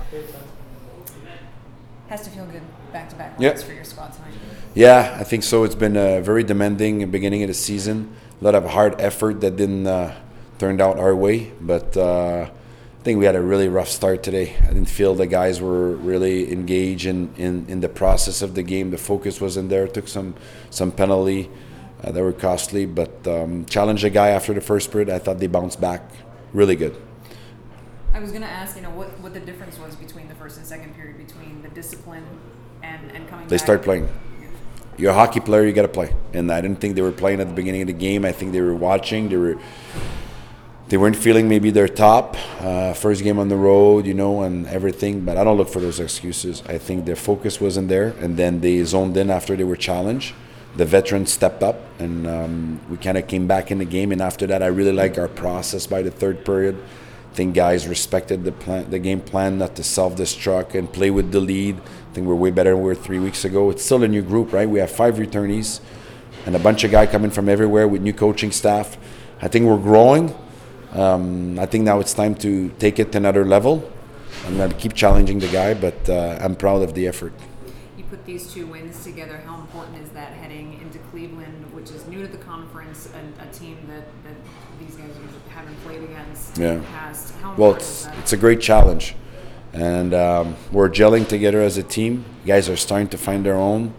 Has to feel good back-to-back Yeah. wins for your squad tonight. Yeah, I think so. It's been a very demanding beginning of the season. A lot of hard effort that didn't turned out our way, but I think we had a really rough start today. I didn't feel the guys were really engaged in the process of the game. The focus wasn't there. Took some penalty that were costly, but challenged a guy after the first period. I thought they bounced back really good. I was going to ask, what the difference was between the first and second period, between the discipline and coming They back. start playing. You're a hockey player, you got to play. And I didn't think they were playing at the beginning of the game. I think they were watching. They weren't feeling maybe their top. First game on the road, and everything. But I don't look for those excuses. I think their focus wasn't there. And then they zoned in after they were challenged. The veterans stepped up, and we kind of came back in the game. And after that, I really like our process by the third period. I think guys respected the game plan, not to self-destruct and play with the lead. I think we're way better than we were 3 weeks ago. It's still a new group, right? We have 5 returnees and a bunch of guys coming from everywhere with new coaching staff. I think we're growing. I think now it's time to take it to another level. I'm going to keep challenging the guy, but I'm proud of the effort. You put these 2 wins together. How important is that heading into Cleveland, which is new to the conference, and a team that these guys haven't played against in the past? How Well, important is that? it's a great challenge. And we're gelling together as a team. Guys are starting to find their own.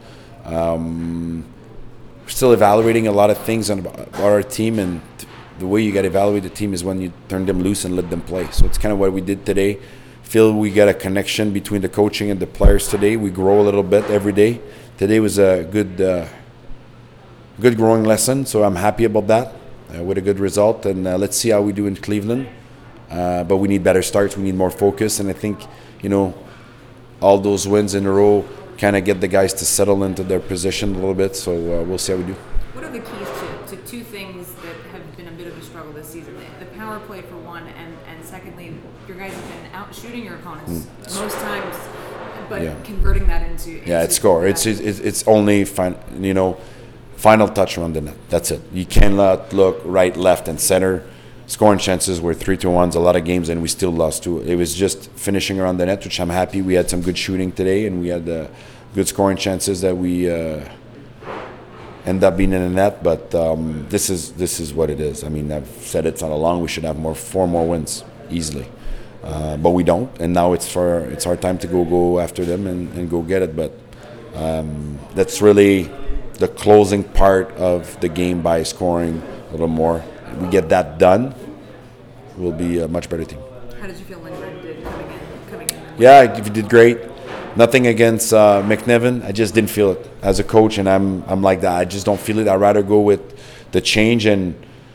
We're still evaluating a lot of things about our team, and the way you got to evaluate the team is when you turn them loose and let them play. So it's kind of what we did today. Feel we got a connection between the coaching and the players today. We grow a little bit every day. Today was a good growing lesson, so I'm happy about that with a good result. And let's see how we do in Cleveland. But we need better starts. We need more focus. And I think, all those wins in a row kind of get the guys to settle into their position a little bit. So we'll see how we do. What are the keys to 2 things that have been a bit of a struggle this season? The power play for one, and secondly, your guys have been out shooting your opponents most times, but converting that into it's score. It's only final touch around the net. That's it. You cannot look right, left, and center. Scoring chances were 3-1s a lot of games, and we still lost 2. It was just finishing around the net, which I'm happy. We had some good shooting today, and we had good scoring chances that we end up being in the net. But this is what it is. I mean, I've said it's all along. We should have 4 more wins easily, but we don't. And now it's our time to go after them and go get it. But that's really the closing part of the game by scoring a little more. We get that done, we'll be a much better team. How did you feel Lindgren did coming in? Yeah, he did great. Nothing against McNevin. I just didn't feel it as a coach, and I'm like that. I just don't feel it. I'd rather go with the change, and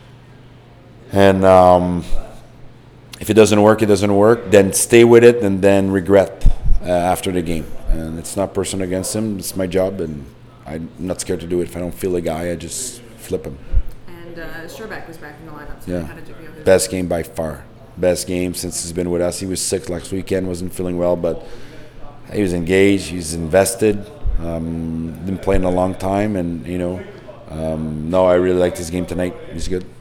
if it doesn't work, it doesn't work. Then stay with it, and then regret after the game. And it's not personal against him. It's my job, and I'm not scared to do it. If I don't feel a guy, I just flip him. Sherback was back in the lineup. So Yeah, how did you feel? best game by far. Best game since he's been with us. He was sick last weekend, wasn't feeling well, but he was engaged. He's invested. Been playing a long time, and no, I really liked his game tonight. He's good.